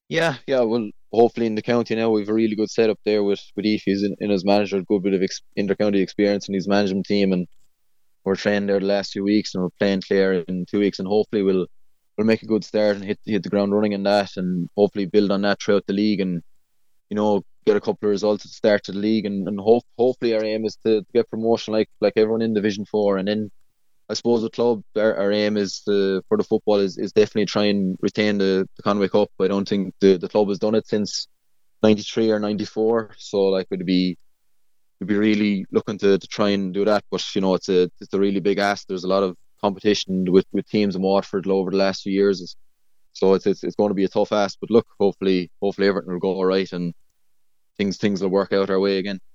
Yeah. Well, hopefully in the county now we've a really good setup there with Efe. He's in his manager, a good bit of inter-county experience in his management team, and we're training there the last 2 weeks, and we're playing Clare in 2 weeks, and hopefully we'll make a good start and hit the ground running in that, and hopefully build on that throughout the league, and get a couple of results at the start of the league, and hopefully our aim is to get promotion like everyone in Division 4, and then I suppose the club, our aim is for the football is definitely try and retain the Conway Cup. I don't think the club has done it since 93 or 94, so like we'd be really looking to try and do that. But it's a really big ask. There's a lot of competition with teams in Waterford over the last few years, so it's going to be a tough ask. But look, hopefully everything will go all right, and things will work out our way again.